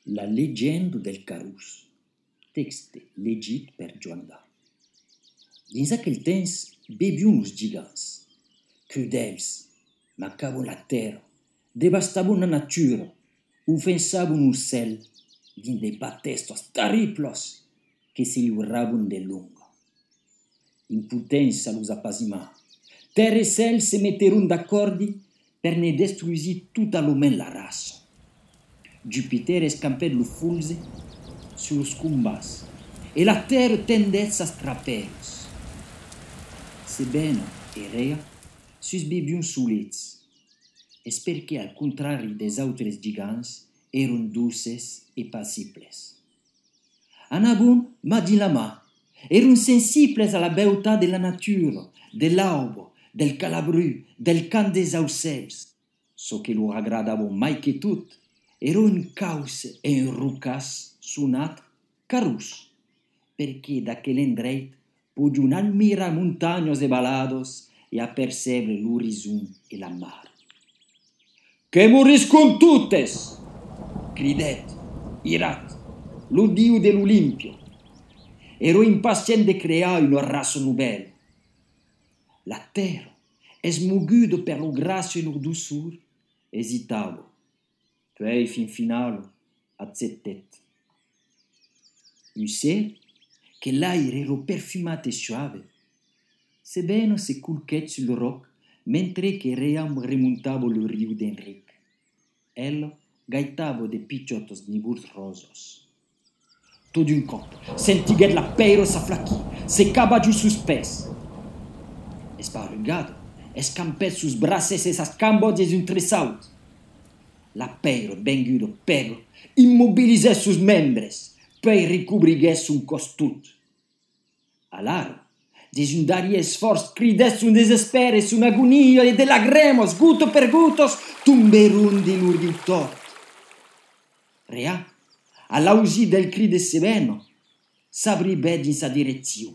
La leggenda del Carus, texte legit per Joanda. Dins aquel temps bebiam os gigants, crudels, mancavam la terra, devastavam a natura, ofensavam o céu, dins de batestos terribles que se livravam de longa. Impotência los apazimar. Terra e céu se meteram d'accordo per ne destruir tota l'homen la raça. Júpiter escampait le fulze sur os combats, e la terra tendesse a straperos. Sebena e Rea sus bebiam solets, es perché al contrari des autres gigants eran dulces e pacibles. Anagon ma di la mà, eran sensibles a la beltà de la natura, de l'arbre, del calabru, del cant des aucels. So que lor agradava mai que tot era un caus e un rucas sonat Carus, perché d'aquel endreit podiam admirar montanhas e balados e apercebre l'horizon e la mar. «Que moriscon totes!» cridet, irat, lo dio de l'Olimpio. Ero impacient de crear una raça nouvelle. La terra, esmoguda per lo graça e lo doçor, hesitava. Poi fin finale accettet. Un ser che l'aire era perfumato e suave, sebbene se culquet sul roc mentre che Ream remontava lo rio d'Enric. Ella gaitava de picciottos nibuls rosos. Tout d'un cop, sentiguet la peiro s'aflaqui, secava giù sus pes. Esparrugado, escampet sus braces e sas cambos des un tresaut. La peiro bengudo pego, immobilisè sus membres, poi ricubriguès un cos tut. Alaro, des un darie sforç cridès un desespero e un agonia e de lagremos, guto per gutos, tumberun di lur riu tort. Rea, all'ausi del cri de Sebeno, s'abribè in sa direzione.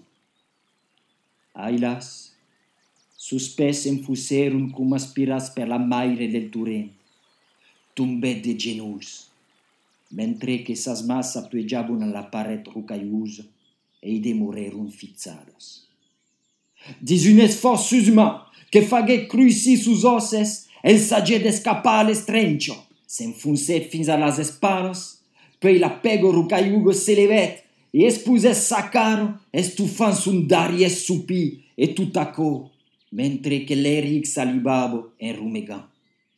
Ailas, sus pes enfusserun cum aspirats per la maire del torrent. Tombè de genolls, mentre che sas mas s'appueggiavano alla paret rocaiosa e i demorerun fizzadas. Dis un esforç susman che faguè cruisir sus osses, el s'agè d'escapar all'estrencio, s'enfuncèt fins a las espadas, poi la pego rocaioga s'elevet e espusès sa cara, estufant son d'arie supí e tutacò, mentre che l'Eric salivava en rumegant.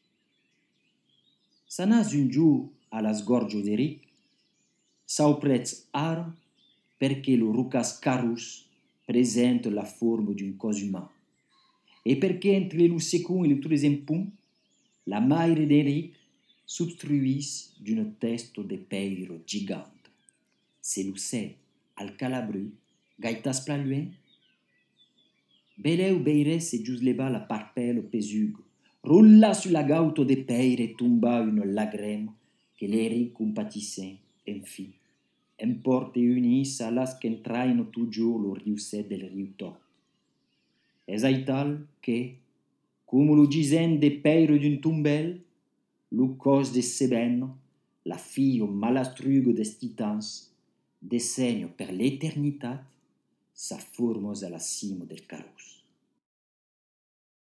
S'anàs un giù a las gorges d'Eric, s'auprètz ara perché lo rucas Carus presenta la forma d'un cos uman, e perché entre lo second e lo troisième punt, la maire d'Eric s'obstruís d'un testo de peiro gigante. Se lo cèl, al calabru, gaitas plaluent, beleu beirès e gius leva la parpello pesugo, rolla sulla gauto de peire e tomba una lagrema che l'Eric compatissent, enfim, emporte unis a las qu'entraino toujours lo riuset del riu tort. Es aital che, come lo gisent de peiro d'un tombel, lo cos de Sebeno, la fio malastrugo des titans, desegno per l'eternitat sa forma a la cima del Carus.